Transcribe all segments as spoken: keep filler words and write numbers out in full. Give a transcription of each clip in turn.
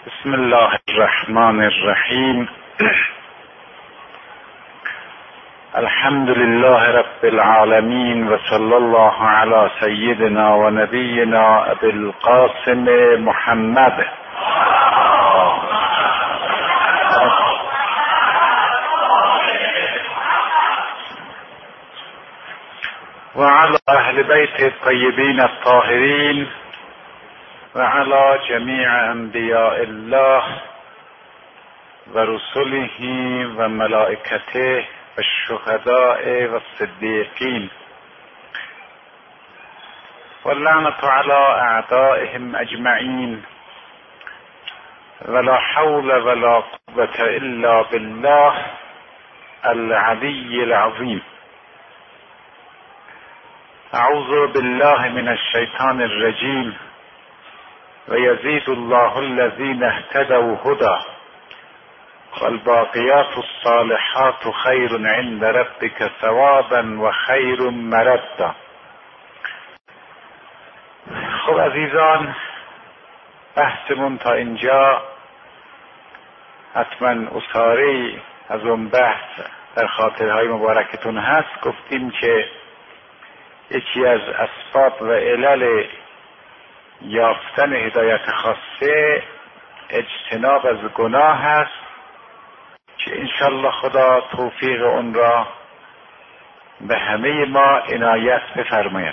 بسم الله الرحمن الرحیم. الحمد لله رب العالمین و صلی الله علی سیدنا و نبینا ابی القاسم محمد و علی اهل بیت الطیبین الطاهرین و علی جمیع انبیاء الله و رسله و ملائکته و الشهداء و الصدیقین و اللعنة علی اعدائهم اجمعین ولا حول ولا قوة الا بالله العلی العظیم. اعوذ بالله من الشیطان الرجیم و یزید الله الذین اهتدوا هدی والباقیات الصالحات خیر عند ربک ثوابا و خیر مردا. خب عزیزان، بحثمون تا اینجا حتما اساری از اون بحث در خاطرهای مبارکتون هست. گفتیم که یکی از اسباب و علل یافتن هدایت خاصه اجتناب از گناه است که انشالله خدا توفیق اون را به همه ما عنایت بفرماید.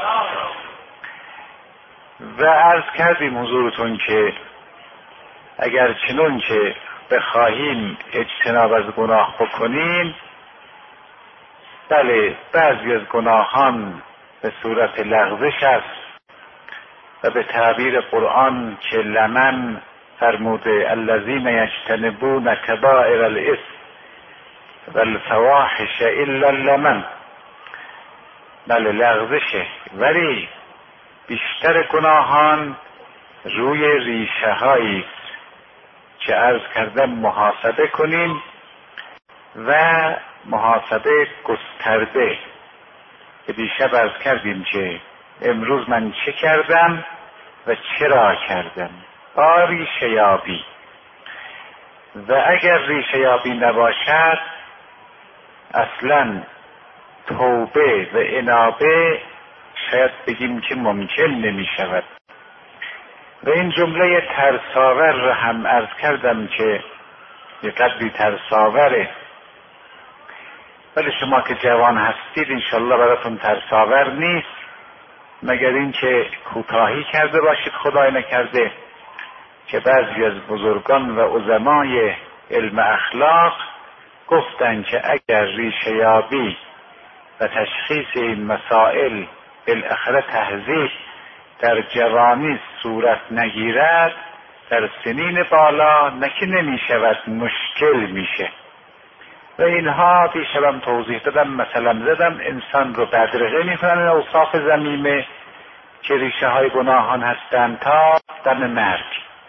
و عرض کردیم حضورتون که اگر چنون که بخواهیم اجتناب از گناه بکنیم، بله بعضی از گناهان به صورت لغزش است و به تعبیر قرآن که لمن فرموده الذین یجتنبون کبائر الاثم والفواحش الا اللمن، بله لغزشه، ولی بیشتر گناهان روی ریشه هایی است که عرض کردم محاسبه کنیم و محاسبه گسترده. که دیشب عرض کردیم که امروز من چه کردم و چرا کردم، با ریشه یابی. و اگر ریشه یابی نباشد اصلا توبه و انابه شاید بگیم که ممکن نمی شود. و این جمله ترساور را هم عرض کردم که یه قدری ترساوره، ولی شما که جوان هستید انشالله براتون ترساور نیست، مگر اینکه کوتاهی کرده باشید خدای نکرده. که بعضی از بزرگان و عظمای علم اخلاق گفتن که اگر ریشه یابی و تشخیص این مسائل بالاخره تهذیب در جوانی صورت نگیرد، در سنین بالا نکه نمی شود مشکل میشه. و اینها دیشبم توضیح دادم، مثلا زدم انسان رو بدرقه میکنن اوصاف ذمیمه که ریشه های گناهان هستند تا دم مرگ.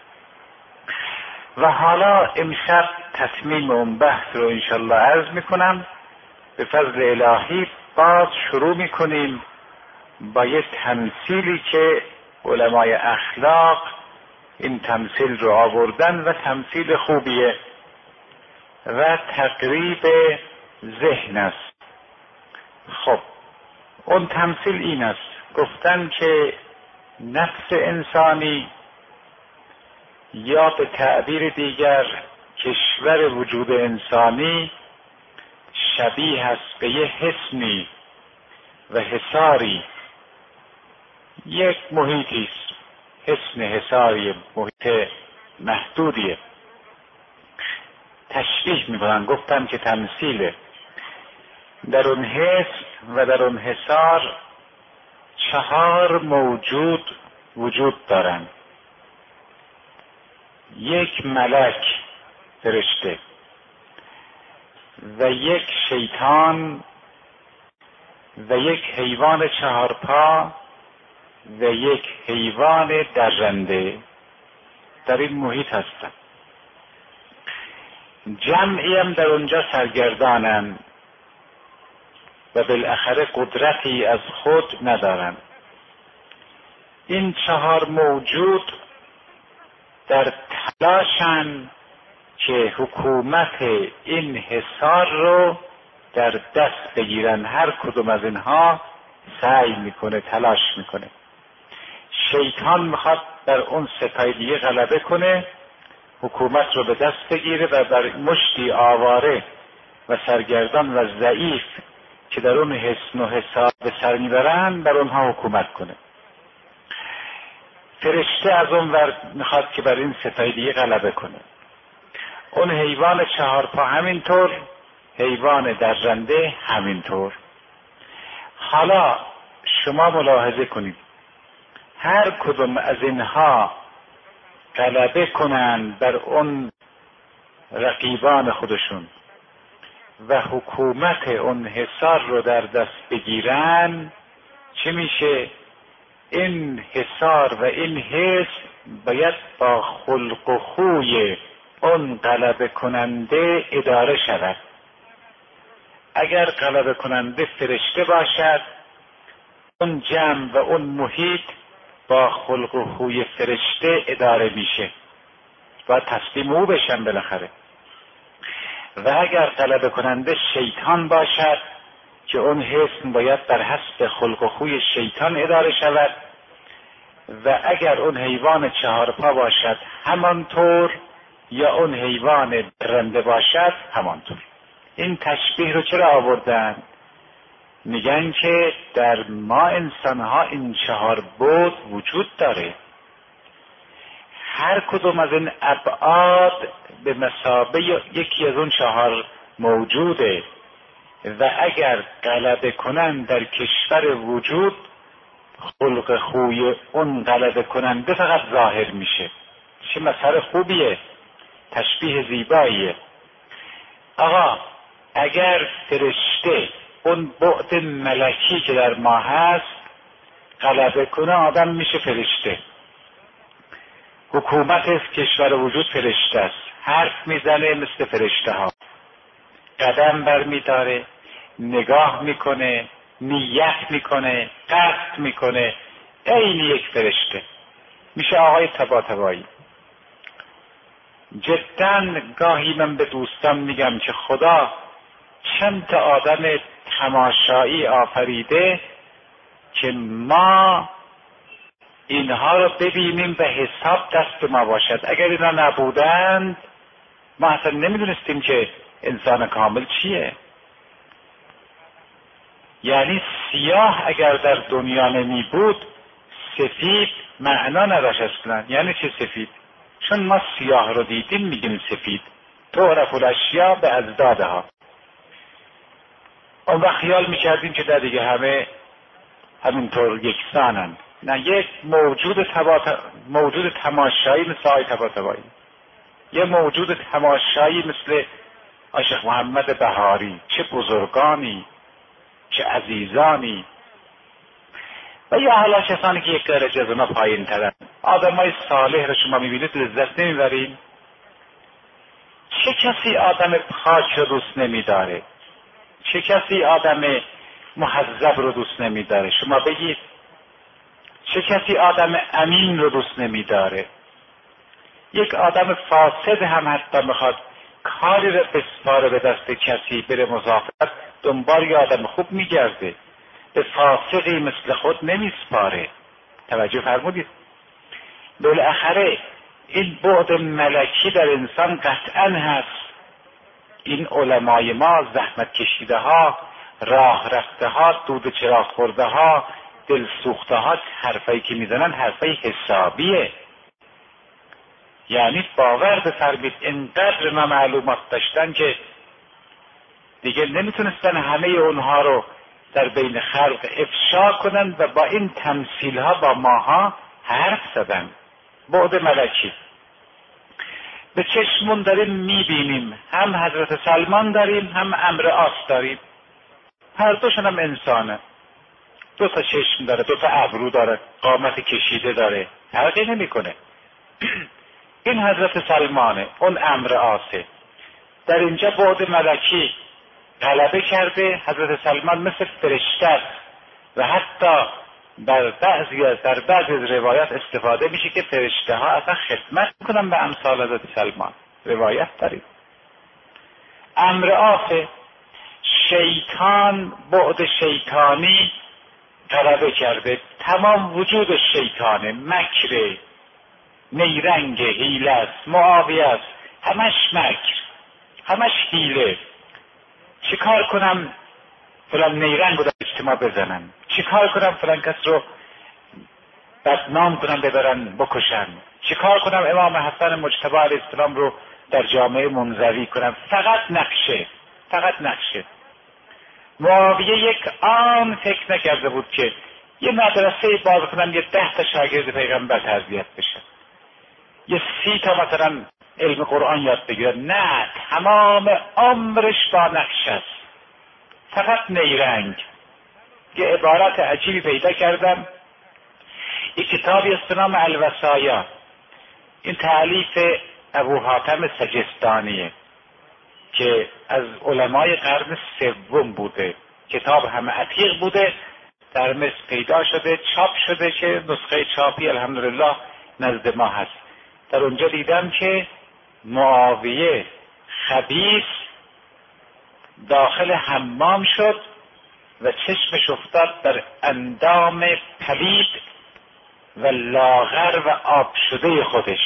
و حالا امشب تتمیم اون بحث رو انشالله عرض میکنم. به فضل الهی باز شروع میکنیم با یک تمثیلی که علمای اخلاق این تمثیل رو آوردن و تمثیل خوبیه و تقریب ذهن است. خب اون تمثیل این است، گفتن که نفس انسانی یا به تعبیر دیگر کشور وجود انسانی شبیه است به یه حصنی و حصاری، یک محیطی است، حصن حصاری، محیط محدودیه. تشبیه میکنن، گفتم که تمثیله. در اون حصن و در اون حصار چهار موجود وجود دارن: یک ملک فرشته و یک شیطان و یک حیوان چهارپا و یک حیوان درنده در این محیط هستند. جمعی هم در اونجا سرگردانند و بالاخره قدرتی از خود ندارند. این چهار موجود در تلاشن که حکومت این حصار رو در دست بگیرن. هر کدوم از اینها سعی میکنه، تلاش میکنه. شیطان میخواد بر اون ستای دیگه غلبه کنه، حکومت رو به دست بگیره و بر مشتی آواره و سرگردان و ضعیف که در اون حسن و حساب به سر میبرن بر اونها حکومت کنه. فرشته از اون ور میخواد که بر این ستای دیگه غلبه کنه. اون حیوان چهارپا همینطور، حیوان درنده همینطور. حالا شما ملاحظه کنید، هر کدوم از اینها غلبه کنند بر اون رقیبان خودشون و حکومت اون حصار رو در دست بگیرن، چه میشه؟ این حصار و این حصن باید با خلق و خوی اون غلبه کننده اداره شود. اگر غلبه کننده فرشته باشد، اون جمع و اون محیط با خلق و خوی فرشته اداره میشه، باید تسلیم او بشن بالاخره. و اگر غلبه کننده شیطان باشد که اون حسن باید در حسب خلق و خوی شیطان اداره شود، و اگر اون حیوان چهارپا باشد همانطور، یا اون حیوان درنده باشد همانطور. این تشبیه رو چرا آوردن؟ میگن که در ما انسانها این چهار بعد وجود داره، هر کدوم از این ابعاد به مثابه یکی از اون چهار موجوده و اگر غلبه کنن در کشور وجود، خلق خوی اون غلبه کننده فقط ظاهر میشه. چه مثال خوبیه، تشبیه زیباییه. آقا اگر فرشته اون بعد ملکی که در ما هست غلبه کنه، آدم میشه فرشته. حکومت کشور وجود فرشته است، حرف میزنه مثل فرشته ها، قدم بر میداره، نگاه میکنه، نیت میکنه، قصد میکنه، عین یک فرشته. میشه آقای طباطبایی. جدا گاهی من به دوستان میگم که خدا چند تا آدم تماشایی آفریده که ما اینها رو ببینیم و حساب دست ما باشد. اگر اینا نبودند ما اصلا نمیدونستیم که انسان کامل چیه. یعنی سیاه اگر در دنیا نمی بود، سفید معنا نداشت اصلا. یعنی چه سفید؟ چون ما سیاه رو دیدیم میگیم سفید. تعرف الاشیاء به ازدادها. اون وقت خیال میکردیم که در دیگه همه همینطور یکسانند. نه، یک موجود تبات... موجود تماشایی مثل آقای طباطبایی، یه موجود تماشایی مثل عاشق محمد بهاری. چه بزرگانی، چه عزیزانی. و یا حالا کسانی که یک درجه از اونا پایین ترن. آدمای صالح رو شما میبینید لذت نمیبرین؟ چه کسی آدم پاک رو دوست نمیداره؟ چه کسی آدم محذب رو دوست نمیداره؟ شما بگید. چه کسی آدم امین رو دوست نمیداره؟ یک آدم فاسد هم حتی میخواد کاری رو بسپاره به دست کسی بره مسافرت، دنبال یه آدم خوب میگرده، به فاسقی مثل خود نمیسپاره. توجه فرمودید؟ بالاخره این بعد ملکی در انسان قطعا هست. این علمای ما، زحمت کشیده ها، راه رفته ها، دود چراغ خورده ها، دل سوخته ها، حرفایی که میزنن حرفای حسابیه. یعنی باور بفرمید اینقدر ما معلومات داشتن که دیگه نمیتونستن همه اونها رو در بین خلق افشا کنن و با این تمثیل ها با ماها حرف زدن. بعد ملکی به چشمون داریم میبینیم، هم حضرت سلمان داریم هم امر آس داریم، هر دوشون هم انسانه. دو تا چشم داره، دو تا ابرو داره، قامت کشیده داره، فرقی نمیکنه. این حضرت سلمانه، اون امر آسه. در اینجا بعد ملکی غلبه کرده. حضرت سلمان مثل فرشته است و حتی در بعضی از در بعضی از روایات استفاده میشه که فرشته ها اصلا خدمت میکنن به امثال حضرت سلمان. روایت داریم. امر آفه، شیطان بعد شیطانی غلبه کرده. تمام وجود شیطانه، مکر، نیرنگ، حیله است، معاویه است، همش مکر، همش حیله. چیکار کنم فلان نیرنگ رو در اجتماع بزنن، چیکار کنم فلان کس رو بدنام کنم ببرن بکشن، چیکار کنم امام حسن مجتبی علیه السلام رو در جامعه منزوی کنم. فقط نقشه، فقط نقشه. معاویه یک آن فکر نکرده بود که یه مدرسه باز کنم، یه ده تا شاگرد پیغمبر تربیت بشن، یه سی تا مثلا علم قرآن یاد بگیرن. نه، تمام عمرش با نقشه است، فقط نیرنگ. یه عبارت عجیبی پیدا کردم، یک کتابی است به نام الوصایا. این تألیف ابو حاتم سجستانیه که از علمای قرن سوم بوده. کتاب همه عتیق بوده، در مصر پیدا شده، چاپ شده که نسخه چاپی الحمدلله نزد ما هست. در اونجا دیدم که معاویه خبیث داخل حمام شد و چشمش افتاد در اندام پلید و لاغر و آب شده خودش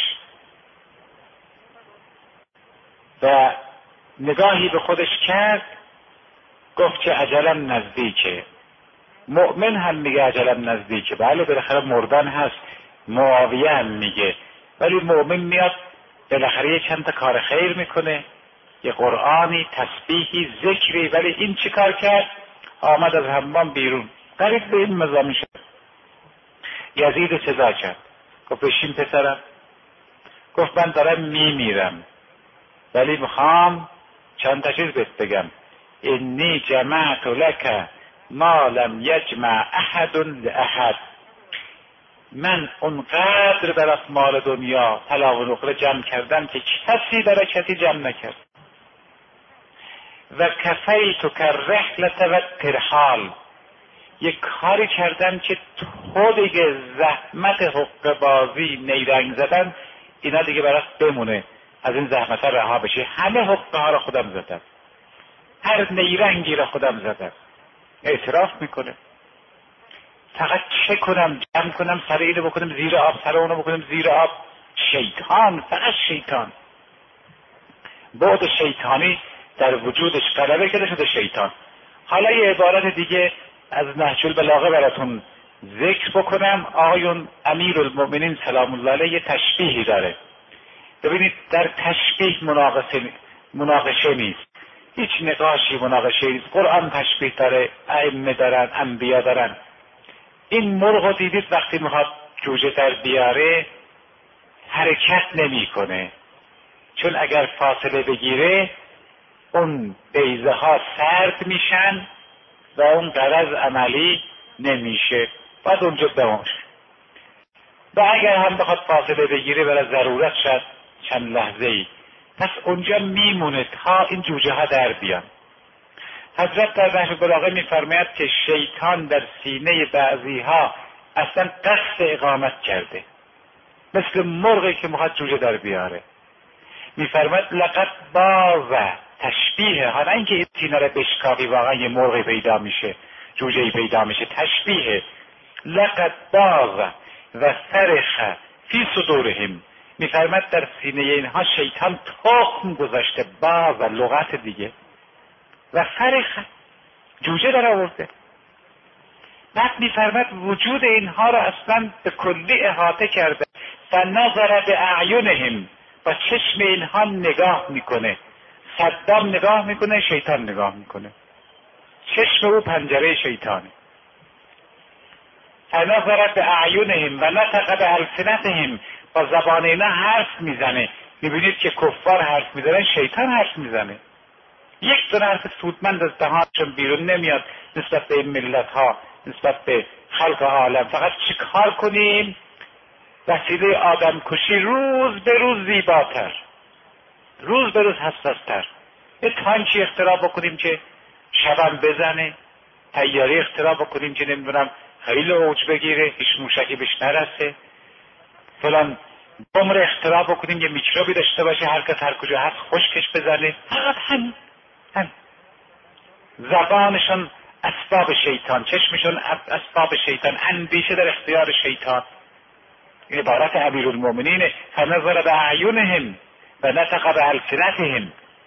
و نگاهی به خودش کرد، گفت که اجلم نزدیکه. مؤمن هم میگه اجلم نزدیکه، بله بالاخره مردن هست. معاویه هم میگه، ولی مؤمن میاد بالاخره یه چند تا کار خیر میکنه، یه قرآنی، تسبیحی، ذکری. ولی این چی کار کرد؟ آمد از حمام بیرون، قریب به این مزامی شد. یزید صدا کرد، گفت بشین پسرم. گفت من دارم میمیرم ولی میخوام چند تا چیز بهت بگم. انی جمعت لک ما لم یجمع احد لاحد. من اونقدر برات مال دنیا طلا و نقره جمع کردم که کسی برای کسی جمع نکرد. و کفیتک الرحلة و الترحال. یک کاری کردم که تو دیگه زحمت حقه بازی، نیرنگ زدن، اینا دیگه برات بمونه، از این زحمت رها بشه. همه حقه ها را خودم زدم، هر نیرنگی را خودم زدم. اعتراف میکنه. فقط چه کنم؟ جمع کنم، سر اینو بکنم زیر آب، سر اونو بکنم زیر آب. شیطان، فقط شیطان. بعد شیطانی در وجودش غلبه کرده شده شیطان. حالا یه عبارت دیگه از نهج البلاغه براتون ذکر بکنم. آقایون امیرالمؤمنین سلام الله علیه یه تشبیهی داره. ببینید در تشبیه مناقشه مناقشه نیست، هیچ نقاشی مناقشه نیست. قرآن تشبیه داره، ائمه دارن، انبیا دارن. این مرغ دیدید وقتی میخواد جوجه در بیاره حرکت نمیکنه، چون اگر فاصله بگیره اون بیضه ها سرد میشن و اون غرض عملی نمیشه، باید اونجا بمونه. و اگر هم بخواد فاصله بگیره برای ضرورت شد چند لحظه ای، پس اونجا میمونه تا این جوجه ها در بیان. حضرت در نهج البلاغه میفرماید که شیطان در سینه بعضی ها اصلا قصد اقامت کرده، مثل مرغی که میخواد جوجه در بیاره. میفرماید لقد باز، تشبیه ها، نه اینکه این سینه را بشکافی واقعا یه مرغی پیدا میشه، جوجهی پیدا میشه. تشبیه. لقد باز و فرخ فی صدورهم. میفرماید در سینه اینها شیطان تخم گذاشته. باز لغت دیگه. و فرخ جوجه در آورده. بعد میفرماید وجود اینها را اصلا به کلی احاطه کرده. فنظر باعینهم، و چشم اینها نگاه میکنه. صدام نگاه میکنه، شیطان نگاه میکنه. چشم او پنجره شیطانه. فنظر باعینهم و نطق بالسنتهم، با زبان اینا حرف میزنه. میبینید که کفار حرف میزنن، شیطان حرف میزنه. یک دونه حرف سودمند از دهانشون بیرون نمیاد نسبت به این ملت ها، نسبت به خلق عالم. فقط چی کار کنیم؟ وسیله آدم کشی روز به روز زیباتر، روز به روز حساستر. یه تانکی اختراع بکنیم که شبم بزنه، طیاره اختراع بکنیم که نمیدونم خیلی اوج بگیره، هیچ موشکی بهش نرسه، فلان بم رو اختراع بکنیم یه میکروبی داشته باشه هر کس هر کجا هست خشکش بزنه. فقط همین همین. زبانشون اسباب شیطان، چشمشون اسباب شیطان، اندیشه در اختیار شیطان. این عبارت امیرالمومنین فنظر باعینهم و نطق بالسنتهم.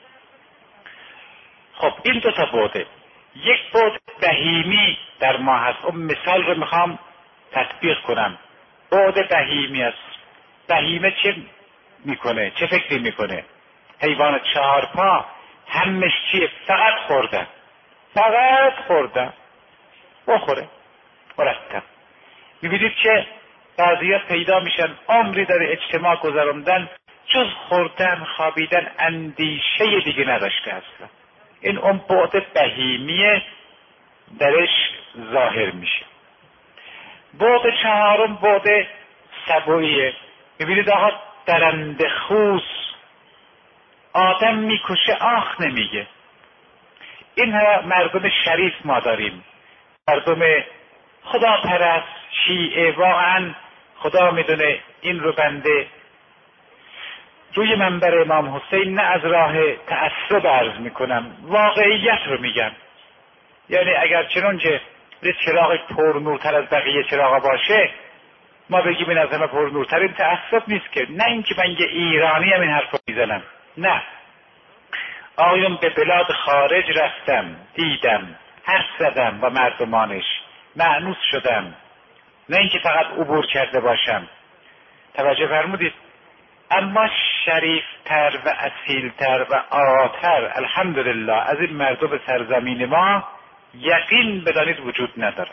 خب این دو تا بعده. یک بعد بهیمی در ما هست، اون مثال رو میخوام تطبیق کنم. بعد بهیمی است. بهیمه چه میکنه؟ چه فکری میکنه؟ حیوان چهار پا همش چیه؟ فقط خوردن، فقط خوردن، بخوره مرتب. میبینید که بعضی‌ها پیدا میشن عمری در اجتماع گذراندن، جز خوردن خوابیدن اندیشه دیگه نداشته اصلا. این اون بعد بهیمیه درش ظاهر میشه. بعد چهارم بعد سبویه. میبینید آقا درنده خوس آدم میکشه آخ نمیگه. این مردم شریف ما داریم، مردم خدا پرست شیعه. واقعا خدا میدونه این رو بنده روی منبر امام حسین نه از راه تعصب عرض میکنم، واقعیت رو میگم. یعنی اگر چنانچه یه چراغ پر نورتر از بقیه چراغا باشه ما بگیم این از همه پر نورتر، این تعصب نیست که. نه اینکه من یه ایرانی هم این حرف رو میزنم، نه. آیون به بلاد خارج رفتم، دیدم، حرف زدم با مردمانش، مأنوس شدم، نه اینکه فقط عبور کرده باشم. توجه فرمودید؟ اما شریفتر و اصیلتر و آتر الحمدلله از این مردم سرزمین ما یقین بدانید وجود نداره.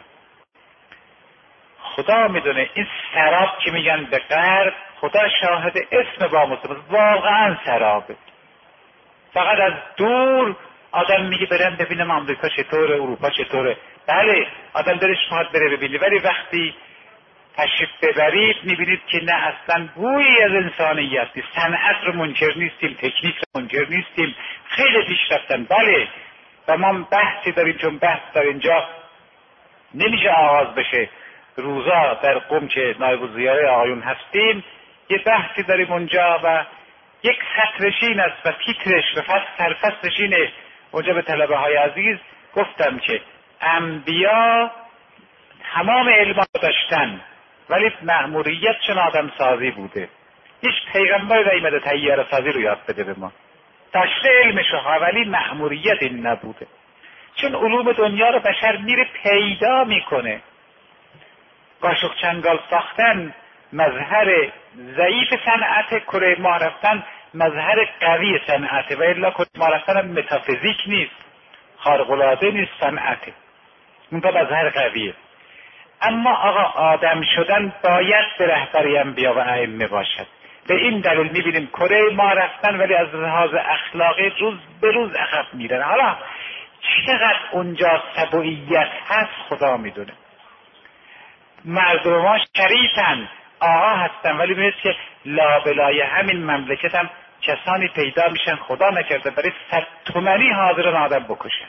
خدا میدونه این سراب که میگن به غرب، خدا شاهد اسم با مصطفی واقعا سرابه. فقط از دور آدم میگه برم ببینم آمریکا چطوره، اروپا چطوره. بله آدم دلش میخواد بره ببینه، ولی وقتی تشریف ببرید میبینید که نه اصلا بویی از انسانیت نیست. صنعت رو منکر نیستیم، تکنیک رو منکر نیستیم، خیلی پیشرفتن. بله و ما بحثی داریم، چون بحث در اینجا نمیشه آغاز بشه. روزا در قم که نایب الزیاره آقایون هستیم یه بحثی داریم اونجا و یک سطرشین است و تیترش و فصل سرفصلش اینه. اونجا به طلبه های عزیز گفتم که انبیا تمام علم داشتن ولی مأموریتشون آدم سازی بوده. هیچ پیغمبری نیامده طیاره سازی رو یاد بده به ما. داشته علمشو ها ولی مأموریت این نبوده. چون علوم دنیا رو بشر میره پیدا میکنه. قاشق چنگال ساختن مظهر ضعیف صنعت، کره ماه رفتن مظهر قوی صنعته. و الا کره ماه رفتن هم متافیزیک نیست، خارق‌العاده نیست، صنعته، اون تا مظهر قویه. اما آقا آدم شدن باید به رهبری انبیا و ائمه باشد. به این دلیل میبینیم کره ماه رفتن ولی از لحاظ اخلاقی روز به روز عقب میرن. حالا چقدر اونجا سبوعیت هست خدا میدونه. مردم ما شریفن، آقا هستن، ولی میبینید که لابلای همین مملکت هم کسانی پیدا میشن خدا نکرده برای صد تومنی حاضرن آدم بکشن.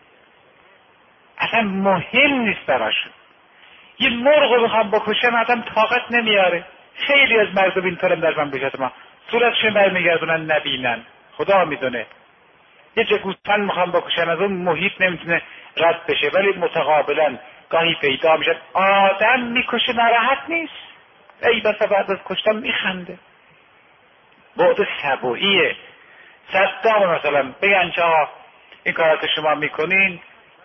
اصلا مهم نیست براشون. یه مرغ رو بخوام بکشن آدم طاقت نمیاره. خیلی از مردم اینطورم در مملکت ما، صورتشون برمیگردونن نبینن، خدا میدونه. یه جگوسفند میخوام بکشن از اون محیط نمیتونه رد بشه، ولی متقابلا گاهی پیدا میشن. آدم میکشه ناراحت نیست، ای بسا بعد از کشتن میخنده. بعد سبوعیه. صدام مثلا بگن که این کارات شما میکنین،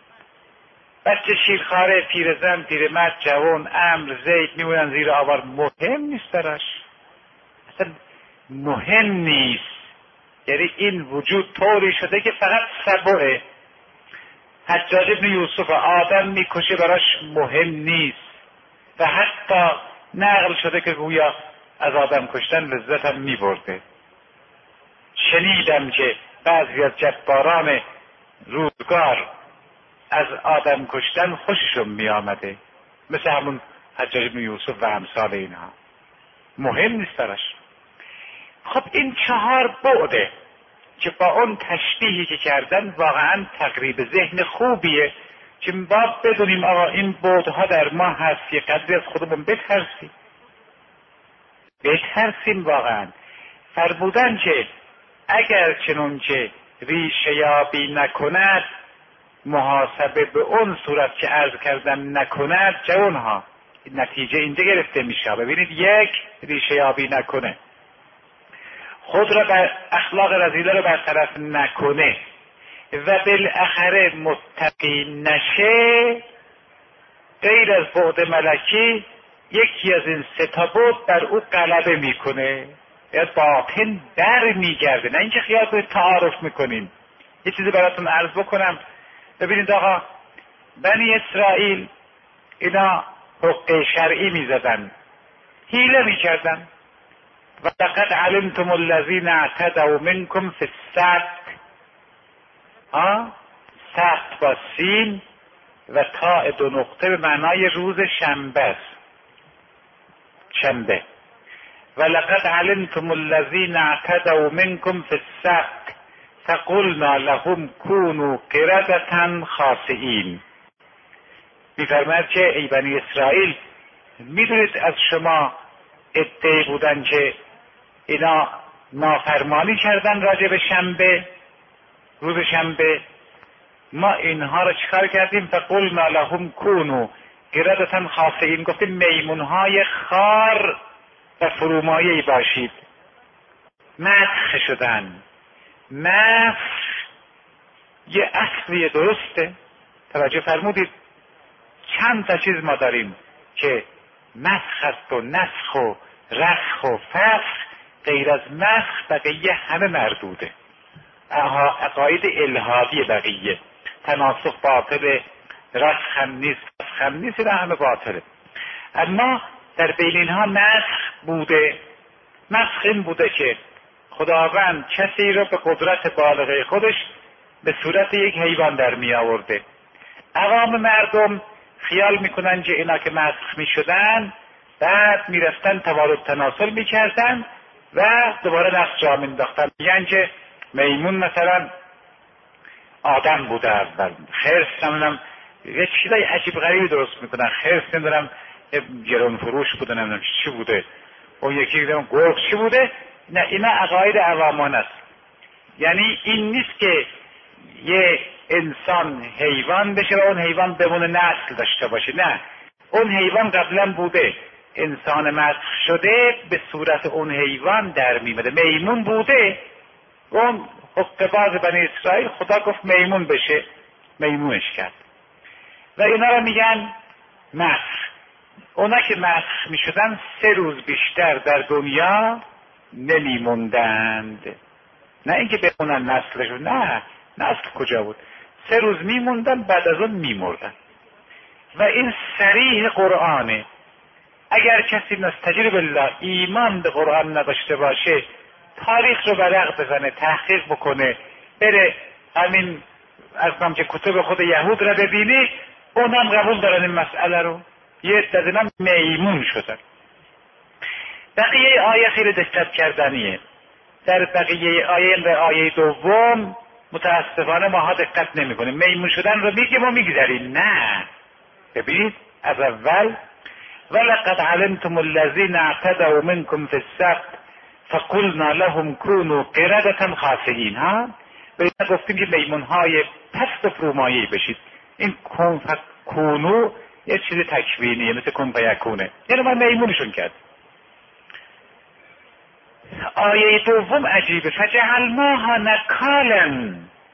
بچه شیرخواره، پیرزن، پیرمرد، جوان، امر، زید میمونن زیر آوار، مهم نیست براش، اصلا مهم نیست. یعنی این وجود طوری شده که فقط سبوعه. حجاج ابن یوسف آدم میکشه براش مهم نیست و حتی نقل شده که گویا از آدم کشتن لذت هم میبرده. شنیدم که بعضی از جباران روزگار از آدم کشتن خوششون میآمده، مثل همون حجاج ابن یوسف و امثال اینها. مهم نیست براش. خب این چهار بعده که با اون تشبیهی که کردن واقعا تقریب ذهن خوبیه. که باید بدونیم آقا این بعدها در ما هست، یه قدری از خودمون بترسیم بترسیم واقعا. فرمودن که اگر چنانچه ریشه یابی نکند، محاسبه به اون صورت که عرض کردم نکند، جوانها نتیجه اینجا گرفته میشه. ببینید، یک، ریشه یابی نکنه، خود را بر اخلاق رذیله رو برطرف نکنه و بالاخره متقی نشه، غیر از بعد ملکی یکی از این سه تا بعد بر او غلبه میکنه، از باطن در میگرده. نه اینکه خیال کنید تعارف میکنیم. یه چیزی براتون عرض بکنم. ببینید آقا، بنی اسرائیل اینا حقه شرعی میزدن، حیله میکردن. و لقد علمتم الذین اعتدوا منکم فی السبت، ها سبت با سین و تاء دو نقطه به معنای روز شنبه است، شنبه. و لقد علمتم الذین اعتدوا منکم فی السبت فقلنا لهم كونوا قردة خاسئین. میفرماید که ای بنی اسرائیل، میدونید از شما عده‌ای بودن که اینا نافرمانی کردن راجع به شنبه، روز شنبه. ما اینها رو چیکار کردیم؟ فقلنا لهم كونوا قردة خاسئین، گفتیم میمونهای خار و فرومایه‌ای باشید. مسخ شدن. مسخ یه اصلی درسته. توجه فرمودید؟ چند تا چیز ما داریم که مسخ است و نسخ و رسخ و فسخ. غیر از مسخ بقیه همه مردوده. عقاید الهادی بقیه، تناسخ باطله، رسخ هم نیست، فسخ هم نیست، اینا همه باطله. اما در بین اینها مسخ بوده. مسخ این بوده که خداوند کسی رو به قدرت بالغه خودش به صورت یک حیوان در می آورده. عوام مردم خیال میکنن که اینا که مسخ می شدن، بعد میرفتن توارد تناسل میکردن و دوباره نسخ جا مینداختن. میگن که میمون مثلا آدم بوده اول، خرس نمیدونم یه چیزای عجیب غریبی درست میکنن، خرس نمیدونم گران فروش بوده، نمیدونم چی بوده، اون یکی نمیدونم گرگ چی بوده. نه، اینا عقاید عوامان است. یعنی این نیست که یه انسان حیوان بشه و اون حیوان بمونه نسل داشته باشه. نه، اون حیوان قبلا بوده، انسان مسخ شده به صورت اون حیوان در میمده. میمون بوده، اون حقه‌باز بنی اسرائیل خدا گفت میمون بشه، میمونش کرد و اینا رو میگن مسخ. اونا که مسخ میشدن سه روز بیشتر در دنیا نمیموندند. نه اینکه بمونن نسلشون، نه، نسل کجا بود، سه روز میموندن بعد از اون میمردن. و این صریح قرآنه. اگر کسی نستجیر بالله ایمان به قرآن نداشته باشه، تاریخ رو برق بزنه، تحقیق بکنه، بره همین از که کتب خود یهود را ببینی، اونم قبول دارن این مسئله رو. یه دزنم میمون شدن. بقیه آیه خیلی دقت کردنیه. در بقیه آیه و آیه دوم متاسفانه ماها دقت نمی کنیم. میمون شدن رو میگیم و میگذاریم. نه، ببینید از اول ولقد علمتم الذین اعتدوا منکم فی السبت فقلنا لهم كونوا قردة خاسئین. ها به اینا گفتیم که میمونهای پست و فرومایه‌ای بشید. این کن فکونو یه چیز تکوینیه، مثل کن فیکونه، یعنی من میمونشون کرد. آیه دوم عجیبه. فجعلناها نکالا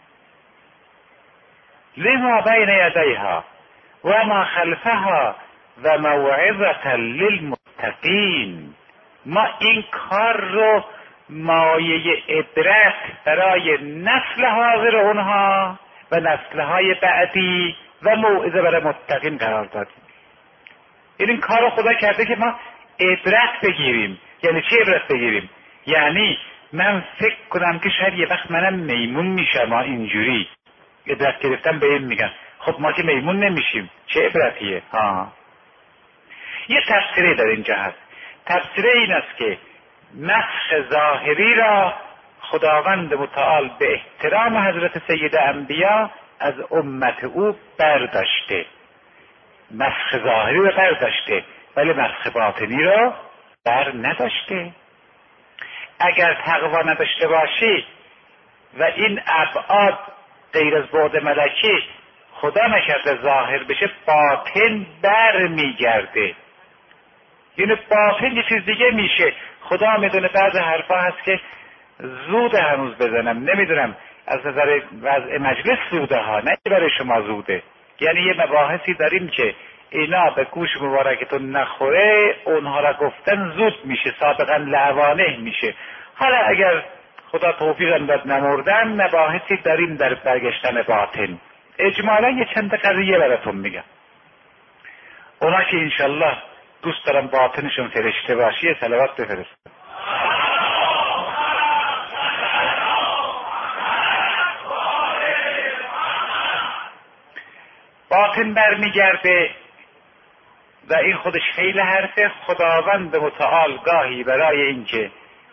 لما بین یدیها و ما خلفها و موعظة للمتقین. ما این کار رو مایه عبرت برای نسل حاضر اونها و نسلهای بعدی و موعظه برای متقین قرار دادیم. این کار رو خدا کرده که ما عبرت بگیریم. یعنی چی عبرت بگیریم؟ یعنی من فکر کنم که شاید یه وقت منم میمون میشم. ما اینجوری عبرت گرفتم به این میگن خب ما که میمون نمیشیم، چه عبرتیه؟ ها یه تفسیری در اینجا هست. تفسیر این است که مسخ ظاهری را خداوند متعال به احترام حضرت سید انبیا از امت او برداشته. مسخ ظاهری رو برداشته ولی مسخ باطنی رو بر نداشته. اگر تقوا نداشته باشی و این ابعاد غیر از بعد ملکی خدا نکرده ظاهر بشه، باطن بر میگرده. یعنی باطن یه چیز دیگه میشه. خدا میدونه بعض حرفا هست که زود هنوز بزنم، نمیدونم از نظر وضع مجلس زوده ها، نه برای شما زوده. یعنی یه مباحثی داریم که اینا به گوش مبارکتون نخوره، اونها را گفتن زود میشه، سابقا لعوانه میشه. حالا اگر خدا توفیق داد نمردن، مباحثی داریم در برگشتن باطن. اجمالا یه چند قضیه براتون میگم. اونا که انشالله دوست دارم باطنشون فرشته باشی، صلوات بفرست. باطن برمیگرده و این خودش خیلی حرفه. خداوند متعال گاهی برای اینکه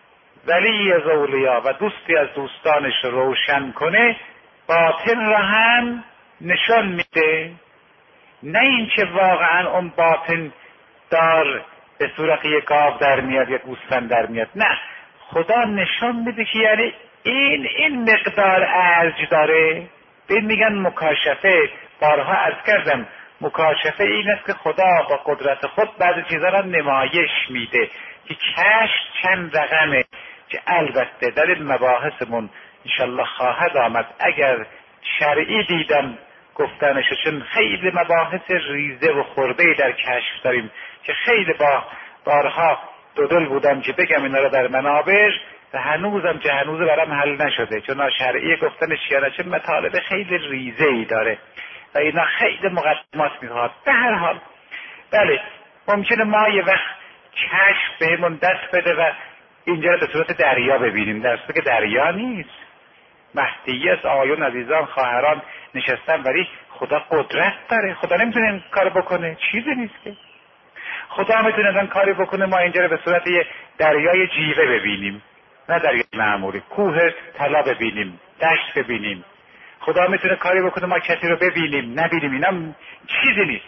ولی از اولیا و دوستی از دوستانش روشن کنه، باطن را هم نشان میده. نه اینکه واقعا اون باطن دار به صورت یک گاو در میاد یا گوسفند در میاد، نه، خدا نشان میده که یعنی این این مقدار ارج داره. به میگن مکاشفه. بارها عرض کردم مکاشفه این است که خدا با قدرت خود بعضی چیزا را نمایش میده که کشف چند رقمه، که البته در این مباحثمون انشالله خواهد آمد اگر شرعی دیدم گفتنشو، چون خیلی مباحث ریزه و خرده‌ای در کشف داریم که خیلی با بارها دودل بودم که بگم اینا را در منابر و هنوزم که هنوز برام حل نشده، چون شرعی گفتنش یعنی چه مطالب خیلی ریزه‌ای داره و اینا خیلی مقدمات میخواد. به هر حال بله ممکنه ما یه وقت کشف بهمون دست بده و اینجا به صورت دریا ببینیم، در صورتی که دریا نیست. مهدیت آیون عزیزان خواهران نشستن، ولی خدا قدرت داره. خدا نمیتونه این کار بکنه، چیزی نیست که. خدا میتونه این کاری بکنه ما اینجا رو به صورت یه دریای جیوه ببینیم، نه دریای معمولی. کوه طلا ببینیم، دشت ببینیم. خدا میتونه کاری بکنه ما کسی رو ببینیم نبینیم، اینا چیزی نیست.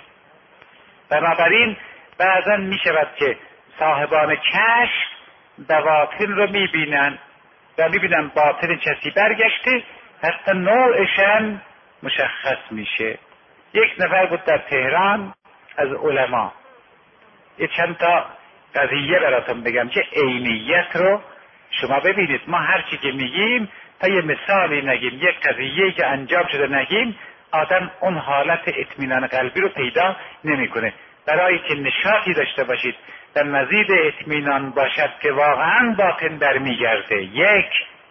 بنابراین بعضا میشود که صاحبان کشف باطن رو میبینن و میبینن باطن کسی برگشته، حتی نوعشن مشخص میشه. یک نفر بود در تهران از علما، یه چند تا قضیه براتون بگم که عینیت رو شما ببینید. ما هر چی که میگیم تا یه مثالی نگیم، یک قضیه‌ای که انجام شده نگیم، آدم اون حالت اطمینان قلبی رو پیدا نمیکنه. برای که نشاطی داشته باشید و مزید اطمینان باشد که واقعا باطن برمیگرده یک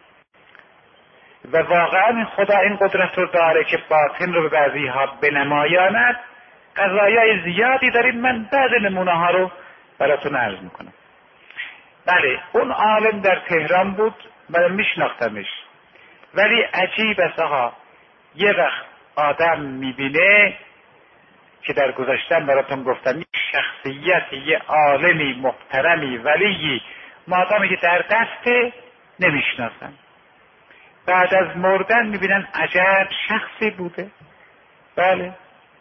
و واقعا خدا این قدرت رو داره که باطن رو به بعضی ها بنمایاند. قضایای زیادی داریم، من بعض نمونه ها رو براتون عرض میکنم. بله اون عالم در تهران بود، من میشناختمش، ولی عجیب است آقا، یه وقت آدم میبینه که در گذشتن براتون گفتم یک شخصیت، یه عالمی محترمی ولیی مادامی که در دسته نمیشناسن، بعد از مردن میبینن عجب شخصی بوده. بله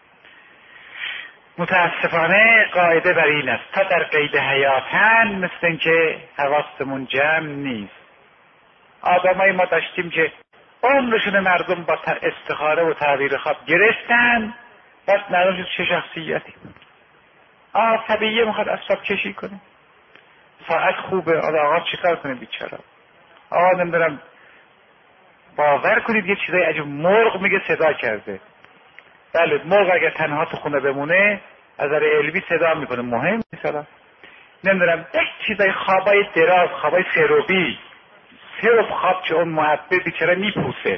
متاسفانه قاعده بر این است تا در قید حیاتن مثل این که حواستمون جمع نیست. آدمای ما داشتیم که عمرشون مردم با استخاره و تعبیر خواب گرفتن، بعد معلوم چه شخصیتی بود. عصبیه میخواد اعصاب کشی کنه، ساعت خوبه، آقا چیکار کنه بیچاره. آقا نمیدونم باور کنید یه چیزای عجب، مرغ میگه صدا کرده. بله مرغ اگر تنها تو خونه بمونه از نظر علمی صدا میکنه، مهم نیست. نمیدونم یک چیزای خوابای دراز، خوابای سروبی، سرب خواب که اون محبه بیچاره میپوسه.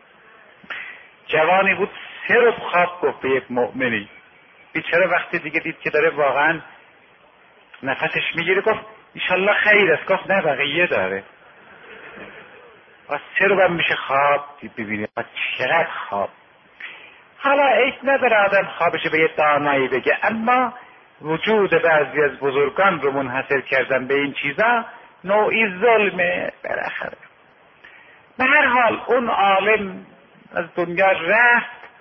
جوانی بود سرب خواب گفت به یک مؤمنی، بیچاره وقتی دیگه دید که داره واقعا نفسش میگیره گفت انشالله خیر است. گفت نه بقیه داره. و سرب هم میشه خواب ببینید چقدر خواب. حالا عیب نداره آدم خوابش به یه دانایی بگه، اما وجود بعضی از بزرگان رو منحصر کردن به این چیزا نوعی ظلمه بالاخره. به هر حال اون عالم از دنیا رفت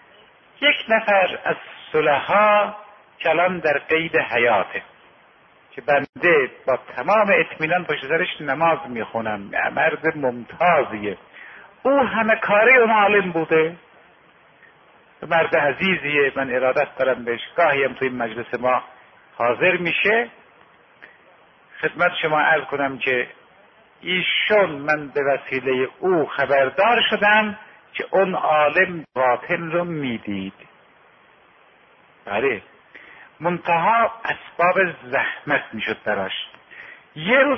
یک نفر از صلحا کلان در قید حیاته که بنده با تمام اطمینان پشت سرش نماز میخونم، مرد ممتازیه، او همه کاری اون عالم بوده، مرد عزیزیه، من ارادت دارم بهش، گاهی هم توی مجلس ما حاضر میشه. خدمت شما عرض کنم که ایشون من به وسیله او خبردار شدم که اون عالم باطن رو میدید. بله، منتها اسباب زحمت میشد براش. یه روز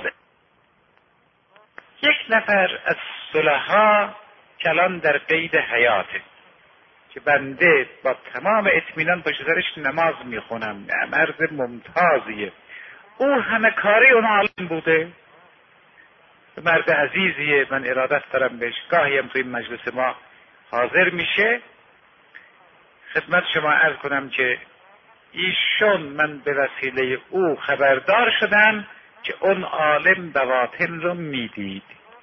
یک نفر از صلحا کلان در قید حیاته که بنده با تمام اطمینان پشت سرش نماز میخونم، مرد ممتازیه، او همه کاری اون عالم بوده، مرد عزیزیه، من ارادت دارم بهش، گاهی هم توی مجلس ما حاضر میشه. خدمت شما عرض کنم که ایشون من به وسیله او خبردار شدم که اون عالم بواطن رو میدید.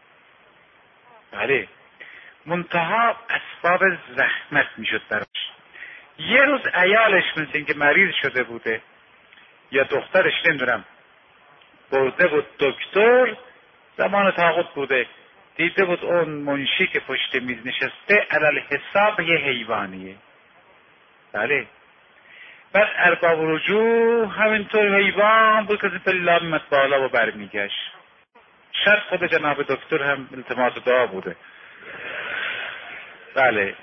بله، منتها اسباب زحمت میشد براش. یه روز عیالش مثل این که مریض شده بوده یا دخترش نمیدونم برده بود دکتر، زمان طاقت بوده، دیده بود اون منشی که پشت میز نشسته علل حساب یه حیوانیه. بله، بعد ارباب رجوع همینطور حیوان بود که پله میمد بالا و برمیگشت. شاید خود جناب دکتر هم التماس دعا بوده. بله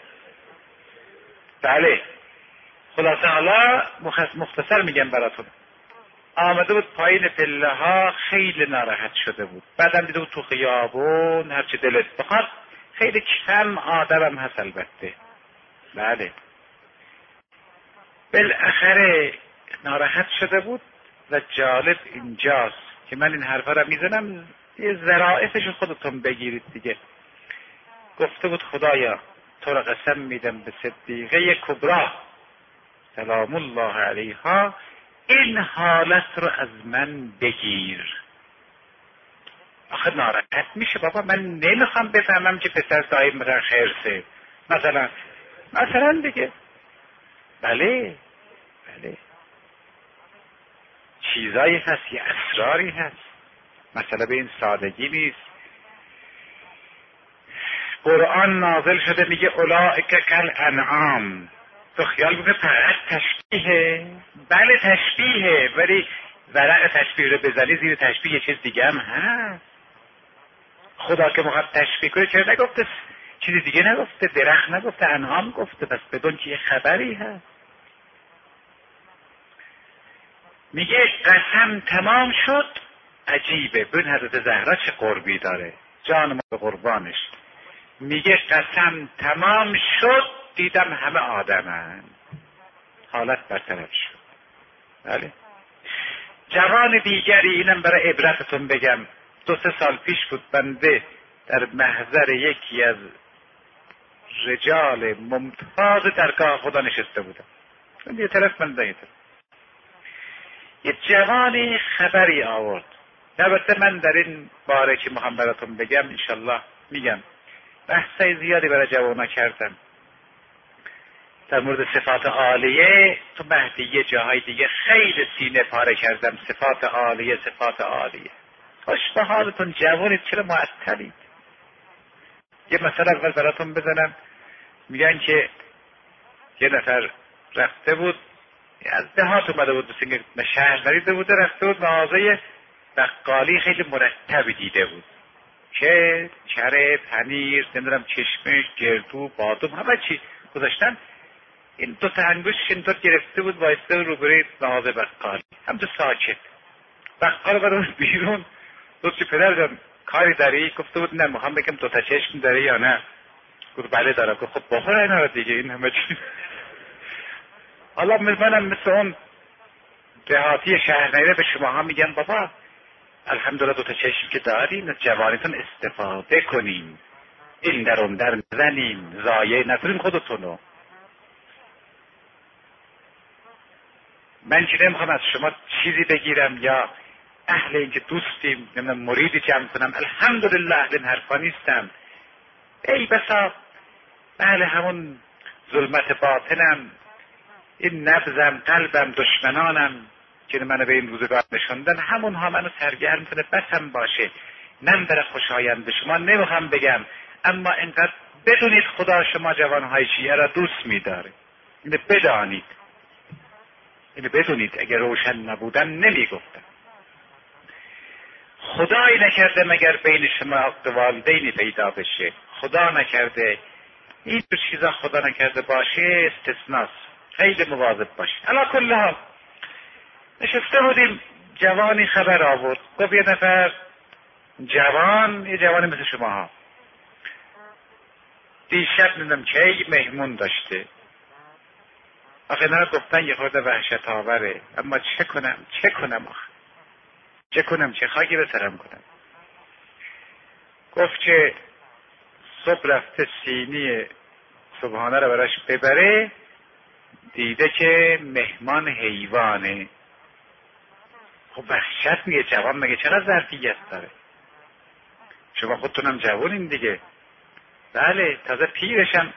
بله خلاصه حالا مختصر میگم براتون. آمده بود پایین پله ها، خیلی ناراحت شده بود، بعدم دیده بود تو خیابون هرچی دلت بخواد، خیلی کم آدم هم هست البته. بله، بالاخره ناراحت شده بود و جالب اینجاست که من این حرفا را میزنم یه ظرافتش خودتون بگیرید دیگه. گفته بود خدایا تو را قسم میدم به صدیقه کبرا سلام الله علیها این حالت رو از من بگیر. آخه ناراحت میشه بابا، من نمیخوام بفهمم که پسر دایم میرن خیرسه مثلا مثلا دیگه. بله بله چیزایی هست، یه اسراری هست، مثلا به این سادگی نیست. قرآن نازل شده میگه اولئک کالانعام، تو خیال میکنه فقط تشبیهه؟ بله تشبیهه، ولی ورق تشبیه رو بزنی زیر تشبیه یه چیز دیگه هم هست. خدا که مخواد تشبیه کنه چرا نگفته چیزی دیگه نگفته؟ درخت نگفته، انعام گفته، پس بدون که یه خبری هست. میگه قسم تمام شد. عجیبه، ببین حضرت زهرا چه قربی داره، جان ما به قربانش. میگه قسم تمام شد دیدم همه آدمن، حالت برطرف شد. بله، جوان دیگری، اینم برای عبرتتون بگم، دو سه سال پیش بود بنده در محضر یکی از رجال ممتاز درگاه خدا نشسته بودم، یه طرف من یه طرف. یه جوانی خبری آورد، البته من در این باره که میخوام براتون بگم انشالله میگم، بحثای زیادی برای جوانا کردم در مورد صفات عالیه، تو مهدیه جاهای دیگه خیلی سینه پاره کردم، صفات عالیه صفات عالیه. خوش به حالتون جوانید، چرا معطلید؟ یه مثلا اول براتون بزنم. میگن که یه نفر رفته بود از دهات اومده بود، بسید شهر نریده بوده، رفته بود مغازه بقالی خیلی مرتبی دیده بود که کره، پنیر، نمیدونم چشمش، گردو، بادوم، همه چی گذاشتن. این دو تا انگوش اینطور گرفته بود وایسته روبروی مغازه بقالی، همچه ساکت. بقال برون بیرون دوست که پدر جان کاری داری؟ گفته بود نه میخوام بگم دو تا چشم داره یا نه. گفت بله دارم. گفت خب بخور اینا رو دیگه، این همه چی. حالا منم مثل اون دهاتی شهر نیره به شما ها میگم بابا الحمدلله دو تا چشم که داریم، از جوانیتون استفاده کنیم، این در اون در نزنیم، ضایع نکنیم خودتونو. من که نمیخوام از شما چیزی بگیرم یا اهل این که دوستیم نمیدونم مریدی جمع کنم، الحمدلله اهل این حرفا نیستم. ای بسا بله همون ظلمت باطنم، این نبضم، قلبم، دشمنانم که منو به این روزگار نشوندن، همونها منو سرگرم کنه، بسم باشه. من برای خوشایند به شما نمیخوام بگم، اما اینقدر بدونید خدا شما جوانهای شیعه را دوست می‌داره. اینو بدانید، اینو بدونید. اگر روشن نبودم نمیگفتم. خدایی نکرده مگر بین شما عقد والدینی پیدا بشه. خدا نکرده. این دو چیزا خدا نکرده باشه استثناست. خیلی مواظب باشید. علی کل حال نشسته بودیم، جوانی خبر آورد، گفت یه نفر جوان، یه جوانی مثل شما ها، دیشب نمیدونم که مهمون داشته. آخه نه گفتن یه خورده وحشت آوره، اما چه کنم چه کنم آخه چه کنم چه خاکی به سرم کنم. گفت که صبح رفته سینی صبحانه رو براش ببره، دیده که مهمان حیوانه. خب وحشت میگه، جوان مگه چقدر ظرفیت داره؟ شما خودتونم جوانین دیگه. بله تازه پیرشم